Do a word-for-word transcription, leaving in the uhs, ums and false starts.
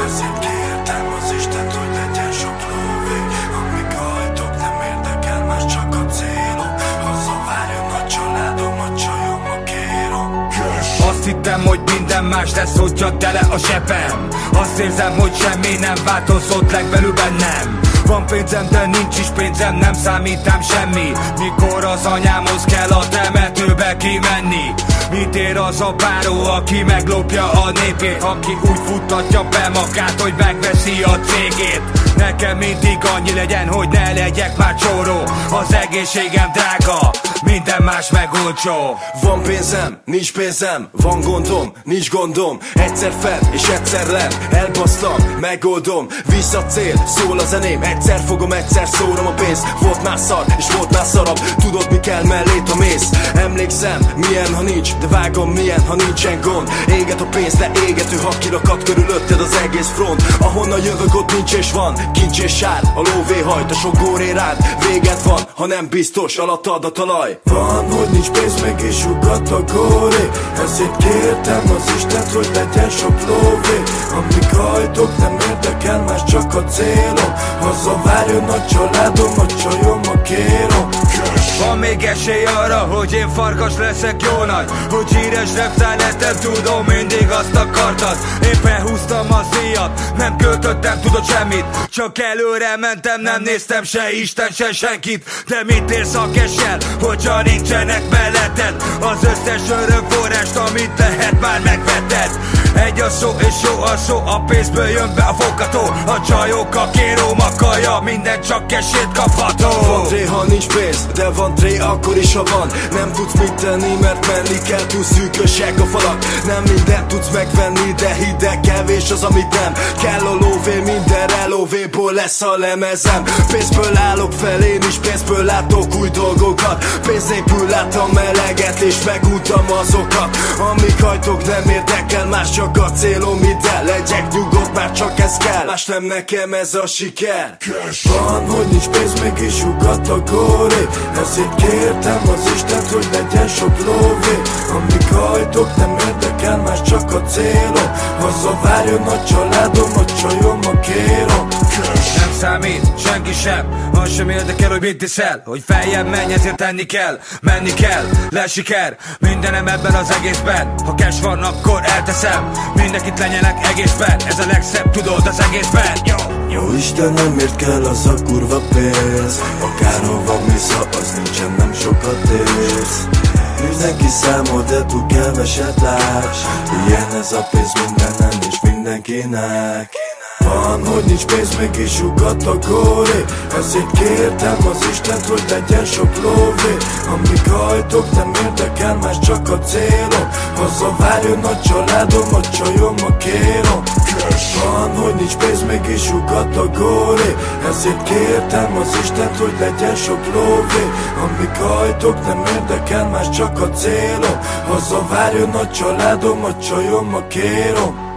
Ezért kértem az Istent, hogy legyen sok lóvé. Amíg hajtok, nem érdekel más, csak a célom. Hazavárjon a családom, a csajom, a kérom. Azt hittem, hogy minden más lesz, hogyha tele a zsebem. Azt érzem, hogy semmi nem változott legbelül bennem. Van pénzem, de nincs is pénzem, nem számítám semmi. Mikor az anyámhoz kell a temetőbe kimenni? Mit ér az a báró, aki meglopja a népét? Aki úgy futtatja be magát, hogy megveszi a cégét. Nekem mindig annyi legyen, hogy ne legyek már csóró. Az egészségem drága, minden más meg olcsó. Van pénzem, nincs pénzem, van gondom, nincs gondom. Egyszer fenn és egyszer lent, elbasztam, megoldom. Vissza cél, szól a zeném, egyszer fogom, egyszer szórom a pénzt. Volt már szar, és volt már szarabb, tudod mi kell mellét a mész. Emlékszem, milyen ha nincs, de vágom milyen ha nincsen gond. Éget a pénz, de égető hakirakat körülötted az egész front. Ahonnan jövök, ott nincs és van, kincs és sár, a lóvé hajt, a sok góré rád. Véged van, ha nem biztos, alattad a talaj. Van, hogy nincs pénz, mégis ugat a góré. Ezért kértem az Istent, hogy legyen sok lóvé. Amíg hajtok, nem érdekel más, csak a célom. Hazavárjon a családom, a csajom, a kérom. Van még esély arra, hogy én farkas leszek jó nagy. Hogy híres reptár lettem, tudom, mindig azt akartad. Éppen húztam az íjat, nem költöttem, tudod semmit. Csak előre mentem, nem néztem se Isten, se senkit. De mit érsz a keser, hogyha nincsenek melletted? Az összes örömforrást, amit lehet, már megvetted. Egy a szó és jó a szó, a pénzből jön be a fokató. A csajok, a kéróm, a kaja, minden csak kesét kapható. Van tré, ha nincs pénz, de van tré, akkor is ha van. Nem tudsz mit tenni, mert menni kell, túl szűkösek a falak. Nem mindent tudsz megvenni, de hideg kevés az, amit nem. Kell a lóvé, mindenre lóvéból lesz a lemezem. Pénzből állok fel, én is pénzből látok új dolgokat. Pénz nélkül láttam meleget, és megútam azokat. Amíg hajtok, nem érdekel más, csak a célom ide. Legyek nyugodt, már csak ez kell, más nem nekem ez a siker. Van, hogy nincs pénz, mégis ugat a góré. Ezért kértem az Istent, hogy legyen sok lóvé. Amíg hajtok, nem érdekel más, csak a célom. Hazavárjon a családom, a csajom, a kérom. Nem számít senki sem, az sem érdekel, hogy mit hiszel. Hogy feljebb menj, ezért tenni kell, menni kell, lesz siker. Mindenem ebben az egészben, ha cash van, akkor elteszem. Mindenkit lenyelek egészben, ez a legszebb, tudod, az egészben. Jó, jó. Istenem, miért kell az a kurva pénz? Akárhova mész, ha az nincsen, nem sokat érsz. Mindenki számol, de túl keveset látsz. Ilyen ez a pénz mindenem és mindenkinek. Van, hogy nincs pénz, mégis ugat a góré. Ezért kértem az Istent, hogy legyen sok lóvé. Amíg hajtok, nem érdekel más, csak a célom. Hazavárjon a családom, a csajom, a kérom. Van, hogy nincs pénz, mégis ugat a góré. Ezért kértem az Istent, hogy legyen sok lóvé. Amíg hajtok, nem érdekel más, csak a célom. Hazavárjon a családom, a csajom, a kérom.